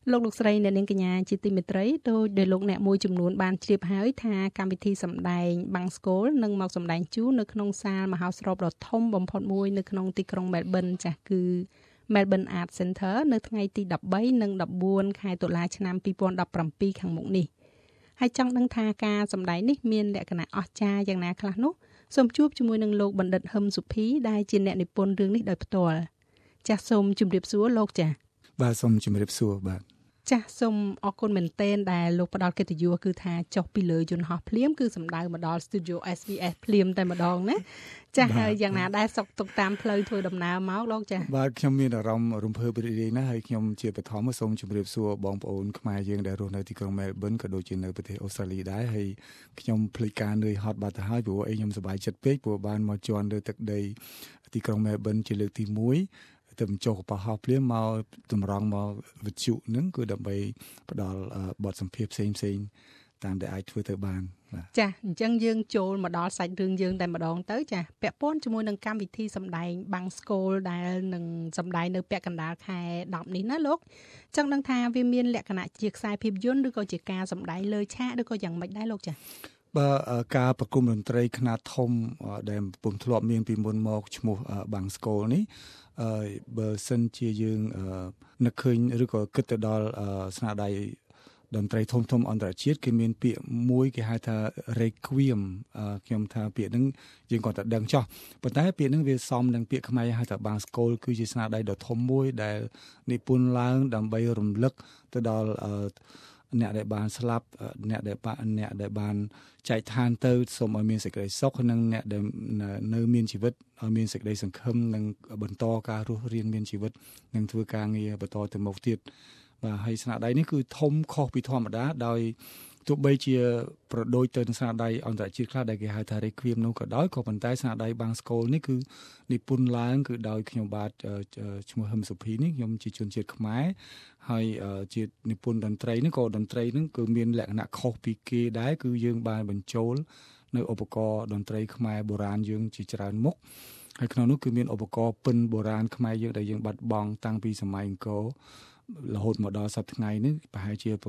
លោកស្រីអ្នកនាងកញ្ញាជាទីមេត្រីដោយលោកអ្នកមួយចំនួនបានជ្រាបហើយថាកម្មវិធីសម្ដែងបាំងស្កូលនឹងមកសម្ដែងជូននៅក្នុងសាលមហោស្រពដ៏ធំបំផុតមួយនៅក្នុងទីក្រុង Melbourne ចាស់គឺ Melbourne Art Center នៅថ្ងៃទី13និង14ខែតុលាឆ្នាំ2017ខាងមុខនេះហើយចង់ដឹងថាការសម្ដែងនេះមានលក្ខណៈអស្ចារ្យយ៉ាងណាខ្លះនោះសូមជួបជាមួយនឹងលោកបណ្ឌិតហឹមសុភីដែលជាអ្នកនិពន្ធរឿងនេះដោយផ្ទាល់ចាស់សូមជម្រាបសួរលោកចាស់បាទសូមជម្រាបសួរបាទចាស់សូមអរគុណមែនទែនដែលលោកផ្ដល់កិត្តិយសគឺថាចុះពីលើយន្តហោះភ្លាមគឺសម្ដៅមកដល់ Studio SBS ភ្លាមតែម្ដងណាចាស់ហើយយ៉ាងណាដែរសុខទុក្ខតាមផ្លូវធ្វើដំណើរមកលោកចាស់បាទខ្ញុំមានអារម្មណ៍រំភើបរីករាយណាស់ហើយខ្ញុំជាបឋមសូមជម្រាបសួរបងប្អូនខ្មែរយើងដែលរស់នៅទីក្រុង Melbourne ក៏ដូចជានៅប្រទេសអូស្ត្រាលីដែរហើយខ្ញុំភ្លេចការនឿយហត់បាត់ទៅហើយព្រោះខ្ញុំសប្បាយចិត្តពេកព្រោះបានមកជន់លើទឹកដីទីក្រុង Melbourne ជាលើកទី1ទៅបញ្ចុះកប៉ាល់ហោះភ្លាមមកតម្រង់មកវិទ្យុហ្នឹងគឺដើម្បីផ្ដល់បទសម្ភាសន៍ផ្សេងតាមដែលអាចធ្វើទៅបានបាទចាអញ្ចឹងយើងចូលមកដល់សាច់រឿងយើងតែម្ដងទៅចាពាក់ព័ន្ធជាមួយនឹងកម្មវិធីសម្ដែងបាំងស្កូលដែលនឹងសម្ដែងនៅពាក់កណ្ដាលខែ10នេះណាលោកចង់ដឹងថាវាមានលក្ខណៈជាខ្សែភាពយន្តឬក៏ជាការសម្ដែងលើឆាកឬក៏យ៉ាងម៉េចដែរលោកចាបាទការប្រគំតន្ត្រីខ្នាតធំដែលពុំធ្លាប់មានពីមុនមកឈ្មោះបាំងស្កូលនេះបើសិនជាយើងនឹកឃើញឬក៏គិតទៅដល់ស្នាដៃតន្ត្រីធំអន្តរជាតិគេមានពាក្យមួយគេហៅថា Requiem ខ្ញុំថាពាក្យហ្នឹងយើងគាត់តែដឹងចោះប៉ុន្តែពាក្យហ្នឹងវាសមនឹងពាក្យខ្មែរហៅថាបាំងស្កូលគឺជាស្នាដៃដ៏ធំមួយដែលនិពន្ធឡើងដើម្បីរំលឹកទៅដល់អ្នកដែលបានស្លាប់អ្នកដែលបានចែកឋានទៅសូមឲ្យមានសេចក្តីសុខនិងអ្នកដែលនៅមានជីវិតឲ្យមានសេចក្តីសង្ឃឹមនិងបន្តការរស់រានមានជីវិតនិងធ្វើការងារបន្តទៅមុខទៀតបាទហើយស្នាដៃនេះគឺធំខុសពីធម្មតាដោយទោះបីជាប្រដូចទៅនឹងស្នាដៃអន្តរជាតិខ្លះដែលគេហៅថា Requiem នោះក៏ដោយក៏ប៉ុន្តែស្នាដៃបាំងស្កូលនេះគឺនិពន្ធឡើងគឺដោយខ្ញុំបាទឈ្មោះហឹមសុភីនេះខ្ញុំជាជនជាតិខ្មែរហើយជានិពន្ធតន្ត្រីនេះក៏តន្ត្រីនឹងគឺមានលក្ខណៈខុសពីគេដែរគឺយើងបានបញ្ចូលនៅឧបករណ៍តន្ត្រីខ្មែរបុរាណយើងជាច្រើនមុខហើយក្នុងនោះគឺមានឧបករណ៍ពិណបុរាណខ្មែរយើងដែលយើងបាត់បង់តាំងពីសម័យអង្គររហូតមកដល់សប្តាហ៍ថ្ងៃនេះប្រហែលជា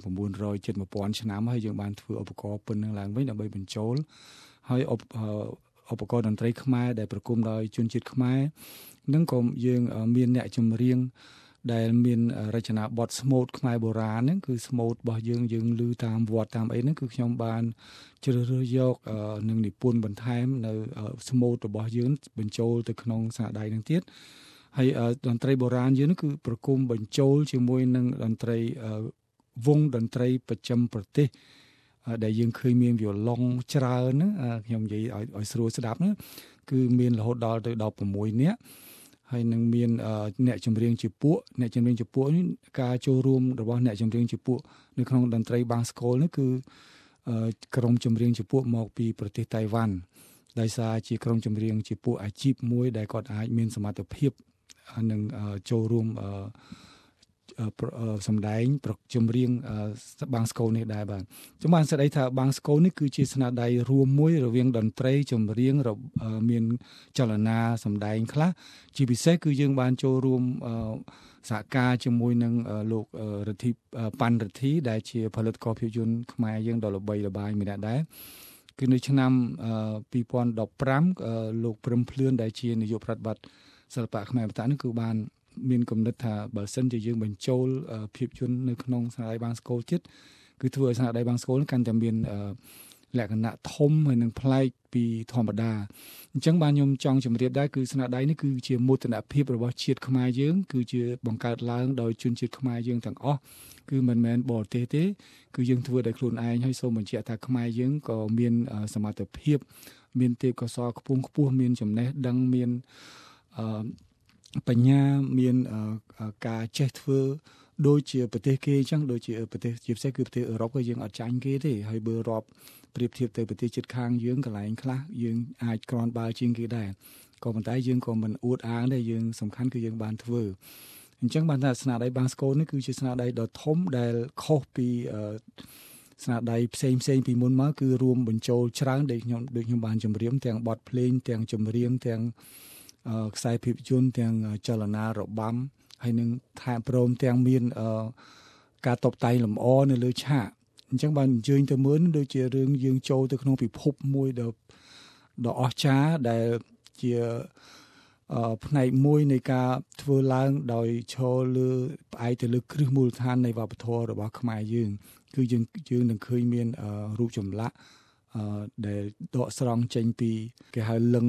900 ជិត 1000 ឆ្នាំហើយយើងបានធ្វើឧបករណ៍ពិណនឹងឡើងវិញដើម្បីបញ្ចូលហើយឧបករណ៍តន្ត្រីខ្មែរដែលប្រគំដោយជនជាតិខ្មែរនឹងក៏យើងមានអ្នកចម្រៀងដែលមានរចនាបថស្មូតខ្មែរបុរាណហ្នឹងគឺស្មូតរបស់យើងឮតាមវត្តតាមអីហ្នឹងគឺខ្ញុំបានជ្រើសរើសយកនឹងនិពន្ធបន្ថែមនៅស្មូតរបស់យើងបញ្ចូលទៅក្នុងស្នាដៃហ្នឹងទៀតហើយតន្ត្រីបុរាណយើងគឺប្រគំបញ្ចូលជាមួយនឹងតន្ត្រីវងតន្ត្រីប្រចាំប្រទេសដែលយើងឃើញមានវីយឡុងច្រើនហ្នឹងខ្ញុំនិយាយឲ្យស្រួលស្ដាប់ហ្នឹងគឺមានរហូតដល់ទៅ16នាក់ហើយនឹងមានអ្នកចម្រៀងជាពួកនេះការចូលរួមរបស់អ្នកចម្រៀងជាពួកនៅក្នុងតន្ត្រីបាំងស្កូលនេះគឺក្រុមចម្រៀងជាពួកមកពីប្រទេសតៃវ៉ាន់ដោយសារជាក្រុមចម្រៀងជាពួកអាជីពមួយដែលគាត់អាចមានសមត្ថភាពនឹងចូលរួមសម្ដែងចម្រៀងបាំងស្កូលនេះដែរបាទខ្ញុំបានស្ដីថាបាំងស្កូលនេះគឺជាស្នាដៃរួមមួយរវាងតន្ត្រីចម្រៀងមានចលនាសម្ដែងខ្លះជាពិសេសគឺយើងបានចូលរួមសហការជាមួយនឹងលោកប៉ាន់រិទ្ធីដែលជាផលិតករភាពយន្តខ្មែរយើងដ៏ល្បីល្បាញម្នាក់ដែរគឺនៅឆ្នាំ2015លោកព្រឹមភ្លឿនដែលជានាយកប្រតិបត្តិសិល្បៈខ្មែរបតនេះគឺបានមានគំនិតថាបើសិនជាយើងបញ្ចូលភាពយន្តនៅក្នុងស្នាដៃបាំងស្កូលជាតិគឺធ្វើឲ្យស្នាដៃបាំងស្កូលកាន់តែមានលក្ខណៈធំហើយនឹងប្លែកពីធម្មតាអញ្ចឹងបានខ្ញុំចង់ជម្រាបដែរគឺស្នាដៃនេះគឺជាមោទនភាពរបស់ជាតិខ្មែរយើងគឺជាបង្កើតឡើងដោយជនជាតិខ្មែរយើងទាំងអស់គឺមិនមែនបរទេសទេគឺយើងធ្វើដោយខ្លួនឯងហើយសូមបញ្ជាក់ថាខ្មែរយើងក៏មានសមត្ថភាពមានទេពកោសល្យខ្ពង់ខ្ពស់មានចំណេះដឹងមានបញ្ញាមានការចេះធ្វើដូចជាប្រទេសគេអញ្ចឹងដូចជាប្រទេសជាពិសេសគឺប្រទេសអឺរ៉ុបក៏យើងអត់ចាញ់គេទេហើយបើរាប់ប្រៀបធៀបទៅប្រទេសជិតខាងយើងកន្លែងខ្លះយើងអាចក្រាន់បើជាងគេដែរក៏ប៉ុន្តែយើងក៏មិនអួតអាងដែរយើងសំខាន់គឺយើងបានធ្វើអញ្ចឹងបានថាស្នាដៃបាំងស្កូលនេះគឺជាស្នាដៃដ៏ធំដែលខុសពីស្នាដៃផ្សេងពីមុនមកគឺរួមបញ្ចូលច្រើនដូចខ្ញុំបានជម្រាបទាំងបទភ្លេងទាំងចម្រៀងទាំងខ្សែភាពយន្តទាំងចលនារបាំហើយនឹងថែព្រមទាំងមានការតបតែងលម្អនៅលើឆាកអញ្ចឹងបានអញ្ជើញទៅមើលដូចជារឿងយើងចូលទៅក្នុងពិភពមួយដ៏អស្ចារ្យដែលជាផ្នែកមួយនៃការធ្វើឡើងដោយឈរលើផ្អែកទៅលើគ្រឹះមូលដ្ឋាននៃវប្បធម៌របស់ខ្មែរយើងគឺយើងនឹងឃើញមានរូបចម្លាក់ដែលដកស្រង់ចេញពីគេហៅលឹង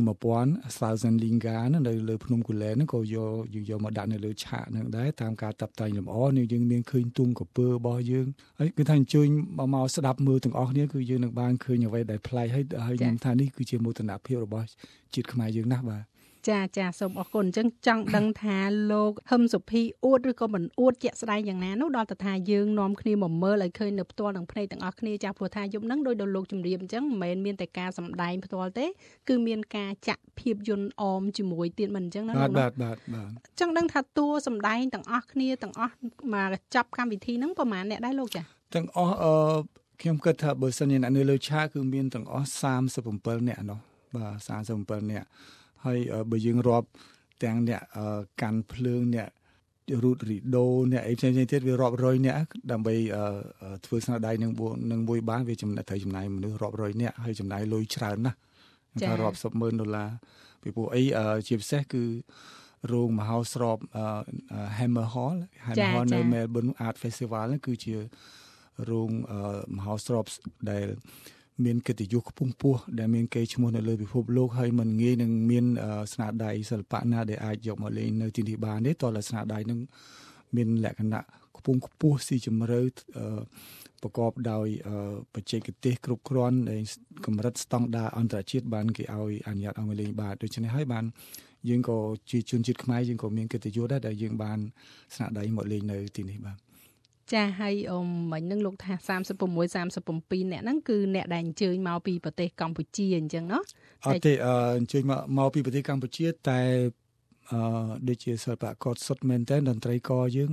1000 Linga នៅលើភ្នំគូលែនហ្នឹងក៏យកមកដាក់នៅលើឆាកហ្នឹងដែរតាមការតាប់តែងលម្អនេះយើងមានឃើញទង់កពើរបស់យើងហើយគឺថាអញ្ជើញមកស្ដាប់មើលទាំងអស់គ្នាគឺយើងនឹងបានឃើញអ្វីដែលប្លែកហើយខ្ញុំថានេះគឺជាមោទនភាពរបស់ជាតិខ្មែរយើងណាស់បាទចាសូមអរគុណអញ្ចឹងចង់ដឹងថាលោកហឹមសុភីអួតឬក៏មិនអួតជាក់ស្ដែងយ៉ាងណានោះដល់តែថាយើងនាំគ្នាមកមើលឲ្យឃើញនៅផ្ទាល់នឹងភ្នែកទាំងអស់គ្នាចាស់ព្រោះថាយប់ហ្នឹងដោយដល់លោកជំរាបអញ្ចឹងមិនមែនមានតែការសម្ដែងផ្ទាល់ទេគឺមានការចាក់ភាពយន្តអមជាមួយទៀតមិនអញ្ចឹងណាលោកបាទចង់ដឹងថាតួសម្ដែងទាំងអស់គ្នាទាំងអស់មកចាប់កម្មវិធីហ្នឹងប្រហែលអ្នកដែរលោកចាទាំងអស់ខ្ញុំគិតថាបើសិនជាអ្នកនៅលើឆាកគឺមានទាំងអស់37អ្នកនោះបាទ37អ្នកហើយបើយើងរាប់ទាំងអ្នកកាន់ភ្លើងអ្នករូតរីដូអ្នកអីផ្សេងៗទៀតវារាប់រយអ្នកដើម្បីធ្វើស្នាដៃនឹងមួយបានវាត្រូវចំណាយមនុស្សរាប់រយអ្នកហើយចំណាយលុយច្រើនណាស់ថារាប់$10,000ពីព្រោះអីជាពិសេសគឺរោងមហោស្រព Hammer Hall នៅ Melbourne Art Festival ហ្នឹងគឺជារោងមហោស្រពដែលមានកិត្តិយសខ្ពង់ខ្ពស់ដែលមានកេរ្តិ៍ឈ្មោះនៅលើពិភពលោកហើយមិនងាយនឹងមានស្នាដៃសិល្បៈណាដែលអាចយកមកលេងនៅទីនេះបានទេតើស្នាដៃនឹងមានលក្ខណៈខ្ពង់ខ្ពស់ស៊ីជម្រៅប្រកបដោយបច្ចេកទេសគ្រប់គ្រាន់ដែលកម្រិតស្តង់ដារអន្តរជាតិបានគេឲ្យអនុញ្ញាតឲ្យមកលេងបានដូច្នេះហើយបានយើងក៏ជាជនជាតិខ្មែរយើងក៏មានកិត្តិយសដែរដែលយើងបានស្នាដៃមកលេងនៅទីនេះបាទចាហើយមិញនឹងលោកថា36 37អ្នកហ្នឹងគឺអ្នកដែលអញ្ជើញមកពីប្រទេសកម្ពុជាអញ្ចឹងná អត់ទេអញ្ជើញមកពីប្រទេសកម្ពុជាតែដូចជាសិល្បករសុទ្ធមែនតើតន្ត្រីករយើង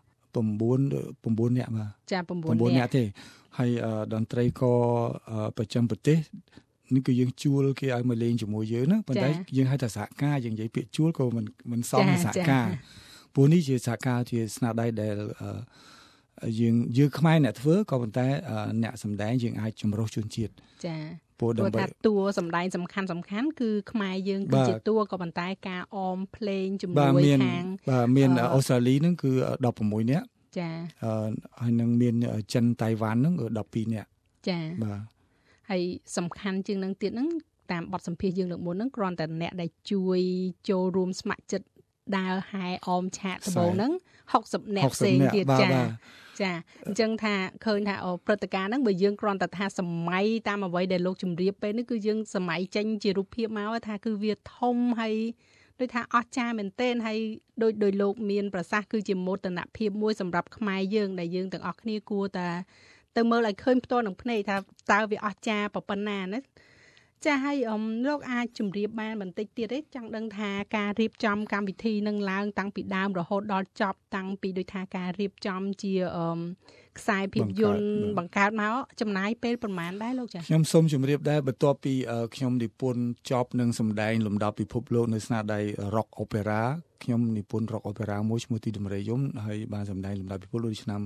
9អ្នកបាទចា 9អ្នកទេហើយតន្ត្រីករប្រចាំប្រទេសនេះគឺយើងជួលគេឲ្យមកលេងជាមួយយើងណាប៉ុន្តែយើងហៅថាសហការយើងនិយាយពាក្យជួលក៏មិនសមសហការព្រោះនេះជាសហការជាស្នាដៃដែលយើងខ្មែរអ្នកធ្វើក៏ប៉ុន្តែអ្នកសម្ដែងយើងអាចចម្រុះជនជាតិចាព្រោះថាតួសម្ដែងសំខាន់គឺខ្មែរយើងគឺជាតួក៏ប៉ុន្តែការអមភ្លេងជាមួយខាងបាទមានអូស្ត្រាលីហ្នឹងគឺ16នាក់ចាហើយនឹងមានចិនតៃវ៉ាន់ហ្នឹង12នាក់ចាបាទហើយសំខាន់ជាងនឹងទៀតហ្នឹងតាមបទសម្ភាសន៍យើងលើកមុនហ្នឹងគ្រាន់តែអ្នកដែលជួយចូលរួមស្ម័គ្រចិត្តដើរហែអមឆាកដំបូងហ្នឹង60អ្នកផ្សេងទៀតចាអញ្ចឹងថាឃើញថាព្រឹត្តិការណ៍ហ្នឹងបើយើងគ្រាន់តែថាសម័យតាមអ្វីដែលលោកជំរាបពេលនេះគឺយើងសម័យចេញជារូបភាពមកថាគឺវាធំហើយដូចថាអស្ចារ្យមែនទែនហើយដោយលោកមានប្រសាសន៍គឺជាមោទនភាពមួយសម្រាប់ខ្មែរយើងដែលយើងទាំងអស់គ្នាគួរតែទៅមើលឲ្យឃើញផ្ទាល់នឹងភ្នែកថាតើវាអស្ចារ្យប៉ុណ្ណាណាចាហើយលោកអាចជម្រាបបានបន្តិចទៀតទេចង់ដឹងថាការរៀបចំកម្មវិធីនឹងឡើងតាំងពីដើមរហូតដល់ចប់តាំងពីដូចថាការរៀបចំជាខ្សែភាពយន្តបង្កើតមកចំណាយពេលប្រហែលដែរលោកចាខ្ញុំសូមជម្រាបដែរបន្ទាប់ពីខ្ញុំនិពន្ធចប់នឹងសម្ដែងលំដាប់ពិភពលោកនៅស្នាដៃ Rock Opera ខ្ញុំនិពន្ធ Rock Opera មួយឈ្មោះទីដំរីយំហើយបានសម្ដែងលំដាប់ពិភពលោកឆ្នាំ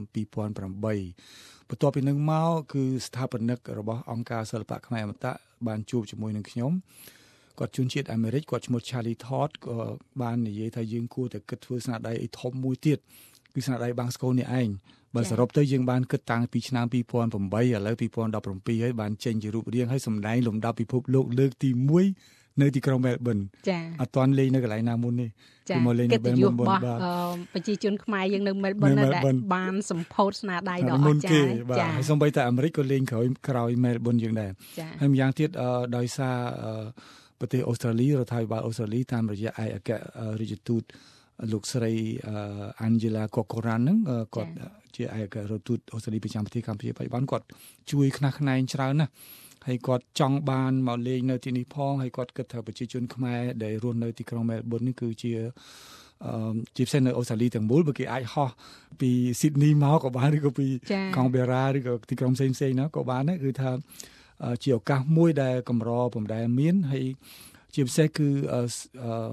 2008បន្ទាប់ពីនឹងមកគឺស្ថាបនិករបស់អង្គការសិល្បៈខ្មែរអមតៈបានជួបជាមួយនឹងខ្ញុំគាត់ជនជាតិអាមេរិកគាត់ឈ្មោះ Charlie Todd ក៏បាននិយាយថាយើងគួរតែគិតធ្វើស្នាដៃឲ្យធំមួយទៀតគឺស្នាដៃបាំងស្កូលនេះឯងបើសរុបទៅយើងបានគិតតាំងពីឆ្នាំ2008ឥឡូវ2017ហើយបានចេញជារូបរាងហើយសម្ដែងលំដាប់ពិភពលោកលើកទី1នៅទីក្រុង Melbourne ចាអត់ទាន់លេងនៅកន្លែងណាមុនទេគឺមកលេងនៅ Melbourne បាទប្រជាជនខ្មែរយើងនៅ Melbourne ដែលបានសម្ពោធស្នាដៃដ៏អស្ចារ្យចាហើយសូម្បីតែអាមេរិកក៏លេងក្រោយ Melbourne យើងដែរហើយម្យ៉ាងទៀតដោយសារប្រទេសអូស្ត្រាលីរដ្ឋាភិបាលអូស្ត្រាលីតាមរយៈឯកអគ្គរដ្ឋទូតលោកស្រី Angela Corcoran ហ្នឹងគាត់ជាឯករដ្ឋទូតអូស្ត្រាលីប្រចាំប្រទេសកម្ពុជាបច្ចុប្បន្នគាត់ជួយខ្នះខ្នែងច្រើនណាស់ហើយគាត់ចង់បានមកលេងនៅទីនេះផងហើយគាត់គិតថាប្រជាជនខ្មែរដែលរស់នៅទីក្រុង Melbourne នេះគឺជាជាផ្សេងនៅអូស្ត្រាលីទាំងមូលបើគេអាចហោះពី Sydney មកក៏បានឬក៏ពី Canberra ឬក៏ទីក្រុងផ្សេងៗណាក៏បានដែរគឺថាជាឱកាសមួយដែលកម្រពុំដែលមានហើយជាពិសេសគឺ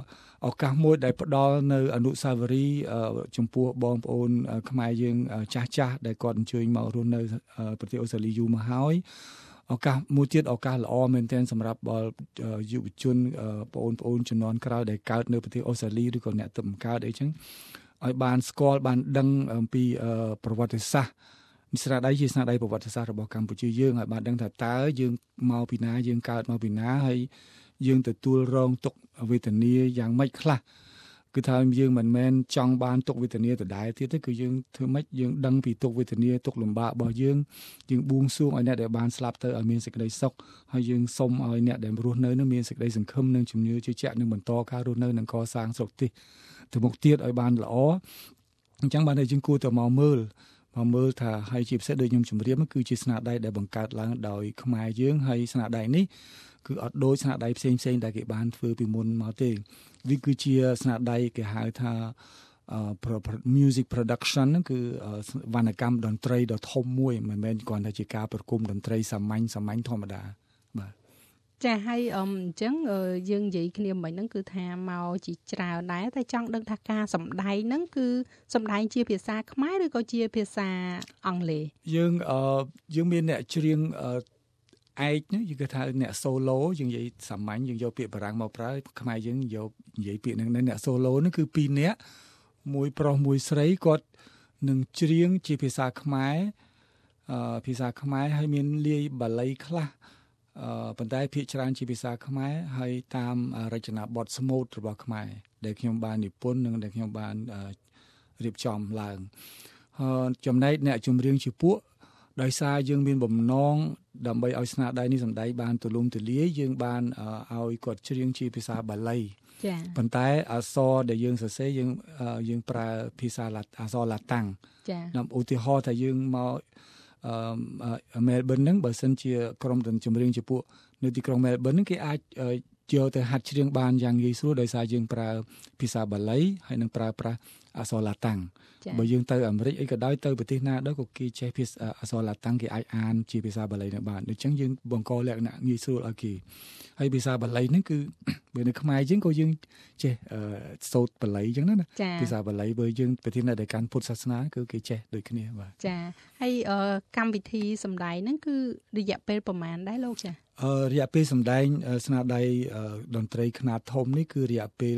ឱកាសមួយដែលផ្ដល់នៅអនុស្សាវរីយ៍ចំពោះបងប្អូនខ្មែរយើងចាស់ដែលគាត់អញ្ជើញមករស់នៅប្រទេសអូស្ត្រាលីយូរមកហើយឱកាសមួយទៀតឱកាសល្អមែនទែនសម្រាប់យុវជនបងប្អូនជំនាន់ក្រោយដែលកើតនៅប្រទេសអូស្ត្រាលីឬក៏អ្នកទើបបង្កើតអីចឹងឲ្យបានស្គាល់បានដឹងអំពីប្រវត្តិសាស្ត្រស្នាដៃជាស្នាដៃប្រវត្តិសាស្ត្ររបស់កម្ពុជាយើងឲ្យបានដឹងថាតើយើងមកពីណាយើងកើតមកពីណាហើយយើងទទួលរងទុក្ខវេទនាយ៉ាងម៉េចខ្លះគឺថាយើងមិនមែនចង់បានទុក្ខវេទនាដដែលទៀតទេគឺយើងធ្វើម៉េចយើងដឹងពីទុក្ខវេទនាទុក្ខលំបាករបស់យើងបួងសួងឲ្យអ្នកដែលបានស្លាប់ទៅឲ្យមានសេចក្តីសុខហើយយើងសូមឲ្យអ្នកដែលរស់នៅនឹងមានសេចក្តីសង្ឃឹមនិងជំនឿជឿជាក់នឹងបន្តការរស់នៅនិងកសាងស្រុកទេសទៅមុខទៀតឲ្យបានល្អអញ្ចឹងបានតែយើងគួរតែមកមើលថាហើយជាពិសេសដូចខ្ញុំជម្រាបគឺជាស្នាដៃដែលបង្កើតឡើងដោយខ្មែរយើងហើយស្នាដៃនេះគឺអត់ដូចស្នាដៃផ្សេងដែលគេបានធ្វើពីមុនមកទេវាគឺជាស្នាដៃគេហៅថា music production ហ្នឹងគឺវណ្ណកម្មតន្ត្រីដ៏ធំមួយមិនមែនគ្រាន់តែជាការប្រគំតន្ត្រីសាមញ្ញធម្មតាបាទចាហើយអញ្ចឹងយើងនិយាយគ្នាមិញហ្នឹងគឺថាមកជាច្រើនដែរតែចង់ដឹងថាការសម្ដែងហ្នឹងគឺសម្ដែងជាភាសាខ្មែរឬក៏ជាភាសាអង់គ្លេសយើងមានអ្នកច្រៀងឯកនេះគេថាអ្នក solo យើងនិយាយសាមញ្ញយើងយកពាក្យបារាំងមកប្រើខ្មែរយើងយកនិយាយពាក្យហ្នឹងអ្នក solo នេះគឺ2នាក់មួយប្រុសមួយស្រីគាត់នឹងច្រៀងជាភាសាខ្មែរហើយមានលាយបាលីខ្លះប៉ុន្តែភាគច្រើនជាភាសាខ្មែរហើយតាមរចនាបថស្មូតរបស់ខ្មែរដែលខ្ញុំបាននិពន្ធនិងដែលខ្ញុំបានរៀបចំឡើងចំណែកអ្នកចម្រៀងជាពួកដោយសារយើងមានបំណងដើម្បីឲ្យស្នាដៃនេះសម្ដែងបានទូលំទូលាយយើងបានឲ្យគាត់ច្រៀងជាភាសាបាលីចា៎ប៉ុន្តែអក្សរដែលយើងសរសេរយើងប្រើភាសាអក្សរឡាតាំងចា៎ឧទាហរណ៍ថាយើងមកមែលប៊នហ្នឹងបើសិនជាក្រុមតន្ត្រីចម្រៀងជាពួកនៅទីក្រុងមែលប៊នហ្នឹងគេអាចយកទៅហាត់ច្រៀងបានយ៉ាងងាយស្រួលដោយសារយើងប្រើភាសាបាលីហើយនឹងប្រើប្រាស់អក្សរឡាតាំងបើយើងទៅអាមេរិកអីក៏ដោយទៅប្រទេសណាដែរក៏គេចេះភាសាអក្សរឡាតាំងគេអាចអានជាភាសាបាលីនឹងបានដូច្នេះយើងបង្កលក្ខណៈងាយស្រួលឲ្យគេហើយភាសាបាលីហ្នឹងគឺបើនៅខ្មែរយើងក៏យើងចេះសូត្របាលីអញ្ចឹងណាភាសាបាលីបើយើងប្រទេសណាដែលកាន់ពុទ្ធសាសនាគឺគេចេះដូចគ្នាបាទចាហើយកម្មវិធីសម្ដែងហ្នឹងគឺរយៈពេលប្រហែលដែរលោកចារយៈពេលសម្ដែងស្នាដៃតន្ត្រីខ្នាតធំនេះគឺរយៈពេល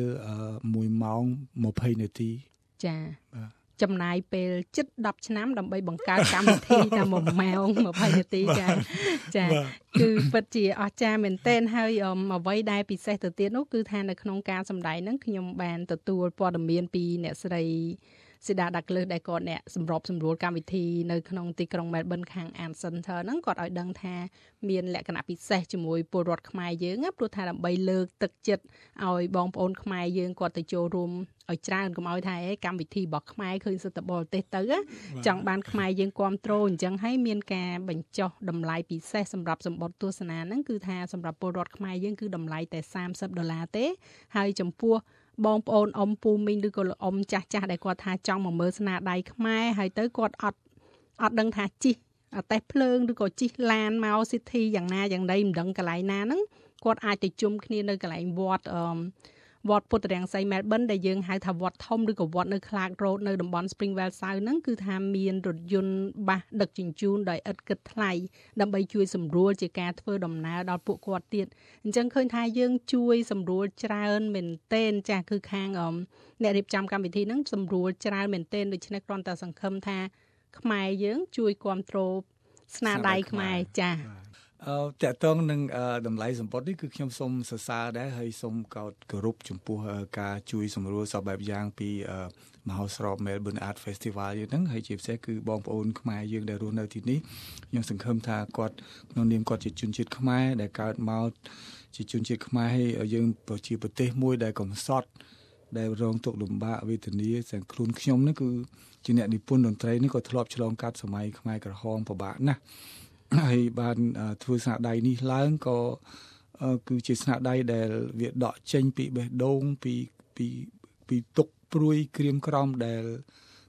1ម៉ោង20នាទីចាចំណាយពេលជិត10ឆ្នាំដើម្បីបង្កើតកម្មវិធីតែ1ម៉ោង20នាទីចាគឺពិតជាអស្ចារ្យមែនទែនហើយអ្វីដែលពិសេសទៅទៀតនោះគឺថានៅក្នុងការសម្ដែងហ្នឹងខ្ញុំបានទទួលព័ត៌មានពីអ្នកស្រីសេដាដាក្លើសដែលគាត់អ្នកសម្របសម្រួលកម្មវិធីនៅក្នុងទីក្រុងមែលប៊នខាង Art Center ហ្នឹងគាត់ឲ្យដឹងថាមានលក្ខណៈពិសេសជាមួយពលរដ្ឋខ្មែរយើងព្រោះថាដើម្បីលើកទឹកចិត្តឲ្យបងប្អូនខ្មែរយើងគាត់ទៅចូលរួមឲ្យច្រើនកុំឲ្យថាកម្មវិធីរបស់ខ្មែរឃើញសិទ្ធិបរទេសទៅចង់បានខ្មែរយើងគ្រប់គ្រងអញ្ចឹងហើយមានការបញ្ចុះតម្លៃពិសេសសម្រាប់សម្បត្តិទស្សនាហ្នឹងគឺថាសម្រាប់ពលរដ្ឋខ្មែរយើងគឺតម្លៃតែ$30ទេហើយចំពោះបងប្អូនអ៊ំពូមីងឬក៏អ៊ំចាស់ដែលគាត់ថាចង់មកមើលស្នាដៃខ្មែរហើយទៅគាត់អត់ដឹងថាជិះអតេះភ្លើងឬក៏ជិះឡានមក City យ៉ាងណាយ៉ាងណីមិនដឹងកន្លែងណាហ្នឹងគាត់អាចទៅជុំគ្នានៅកន្លែងវត្តពុទ្ធរាំងសីមែលប៊នដែលយើងហៅថាវត្តធំឬក៏វត្តនៅ Clark Road នៅតំបន់ Springvale South ហ្នឹងគឺថាមានរថយន្តបាសដឹកជញ្ជូនដោយឥតគិតថ្លៃដើម្បីជួយសម្រួលជាការធ្វើដំណើរដល់ពួកគាត់ទៀតអញ្ចឹងឃើញថាយើងជួយសម្រួលច្រើនមែនទែនចាស់គឺខាងអ្នករៀបចំកម្មវិធីហ្នឹងសម្រួលច្រើនមែនទែនដូច្នេះគ្រាន់តែសង្ឃឹមថាខ្មែរយើងជួយគ្រប់គ្រងស្នាដៃខ្មែរចាស់តើតើនឹងតម្លៃសម្បត្តិនេះគឺខ្ញុំសូមសរសើរដែរហើយសូមកោតគោរពចំពោះការជួយសម្រួលសពបែបយ៉ាងពីមហោស្រព Melbourne Art Festival ហ្នឹងហើយជាពិសេសគឺបងប្អូនខ្មែរយើងដែលរស់នៅទីនេះខ្ញុំសង្ឃឹមថាគាត់ក្នុងនាមគាត់ជាជនជាតិខ្មែរដែលកើតមកជាជនជាតិខ្មែរហើយយើងជាប្រទេសមួយដែលកំសត់ដែលរងទុក្ខលំបាកវេទនាទាំងខ្លួនខ្ញុំនេះគឺជាអ្នកនិពន្ធតន្ត្រីនេះក៏ធ្លាប់ឆ្លងកាត់សម័យខ្មែរក្រហមពិបាកណាស់ហើយបានធ្វើស្នាដៃនេះឡើងក៏គឺជាស្នាដៃដែលវាដកចេញពីបេះដូងពីទុកព្រួយក្រៀមក្រំដែល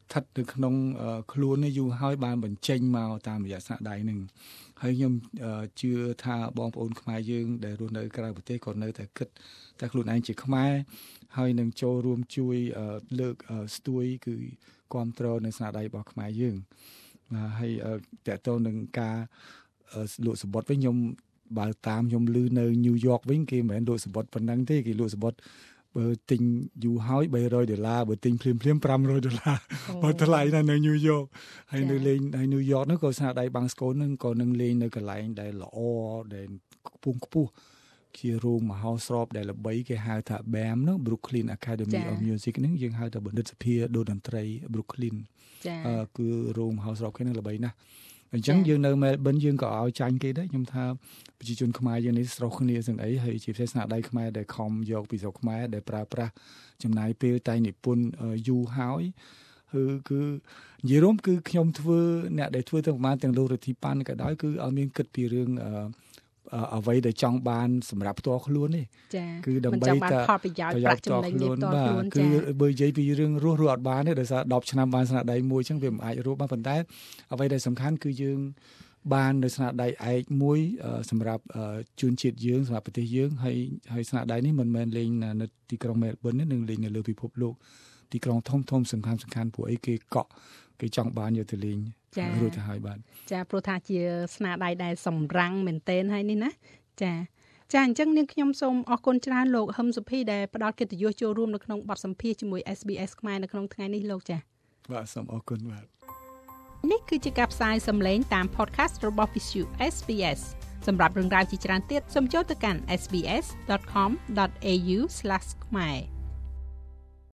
ស្ថិតនៅក្នុងខ្លួននេះយូរហើយបានបញ្ចេញមកតាមរយៈស្នាដៃនឹងហើយខ្ញុំជឿថាបងប្អូនខ្មែរយើងដែលរស់នៅក្រៅប្រទេសក៏នៅតែគិតតែខ្លួនឯងជាខ្មែរហើយនឹងចូលរួមជួយលើកស្ទួយគឺគ្រប់គ្រងនៅស្នាដៃរបស់ខ្មែរយើងហើយតើតើនឹងការលក់សំបុត្រវិញខ្ញុំបើតាមខ្ញុំឮនៅញូវយ៉កវិញគេមិនមែនលក់សំបុត្រប៉ុណ្ណឹងទេគេលក់សំបុត្របើទិញយូរហើយ$300បើទិញភ្លាម$500បើថ្លៃណាស់នៅញូវយ៉កហើយនៅលេងហើយញូវយ៉កនោះក៏ស្នាដៃបាំងស្កូលនឹងក៏នឹងលេងនៅកន្លែងដែលល្អដែលខ្ពស់ជា room មហោស្រពដែលល្បីគេហៅថា BAM នោះ Brooklyn Academy of Music ហ្នឹងយើងហៅថាបណ្ឌិតសភាដូនតន្ត្រី Brooklyn គឺ room មហោស្រពគេនឹងល្បីណាស់អញ្ចឹងយើងនៅ Melbourne យើងក៏ឲ្យចាញ់គេដែរខ្ញុំថាប្រជាជនខ្មែរយើងនេះស្រស់គ្នាទាំងអីហើយជាពិសេសស្នាដៃខ្មែរដែលខំយកពីស្រុកខ្មែរដែលប្រើប្រាស់ចំណាយពេលតែនិពន្ធយូរហើយគឺនិយាយរួមគឺខ្ញុំធ្វើអ្នកដែលធ្វើទាំងប្រមាណទាំងលោករដ្ឋាភិបាលក៏ដោយគឺឲ្យមានគិតពីរឿងអ្វីដែលចង់បានសម្រាប់ផ្ទាល់ខ្លួននេះគឺដើម្បីតែផលប្រយោជន៍ប្រាក់ចំណេញផ្ទាល់ខ្លួនគឺបើនិយាយពីរឿងរស់អត់បានទេដោយសារ10ឆ្នាំបានស្នាដៃមួយអញ្ចឹងវាមិនអាចរស់បានប៉ុន្តែអ្វីដែលសំខាន់គឺយើងបាននៅស្នាដៃឯកមួយសម្រាប់ជនជាតិយើងសម្រាប់ប្រទេសយើងហើយស្នាដៃនេះមិនមែនលេងនៅទីក្រុង Melbourne ទេនឹងលេងនៅលើពិភពលោកទីក្រុងធំសំខាន់ពួកអីគេកក់គេចង់បានយកទៅលេងរួចទៅហើយបាទចាព្រោះថាជាស្នាដៃដែលសម្រាំងមែនទែនហើយនេះណាចាអញ្ចឹងនាងខ្ញុំសូមអរគុណច្រើនលោកហឹមសុភីដែលផ្ដល់កិត្តិយសចូលរួមនៅក្នុងបទសម្ភាសន៍ជាមួយ SBS ខ្មែរនៅក្នុងថ្ងៃនេះលោកចាបាទសូមអរគុណបាទនេះគឺជាការផ្សាយសំឡេងតាម podcast របស់ Visu SBS សម្រាប់រឿងរ៉ាវជាច្រើនទៀតសូមចូលទៅកាន់sbs.com.au/khmer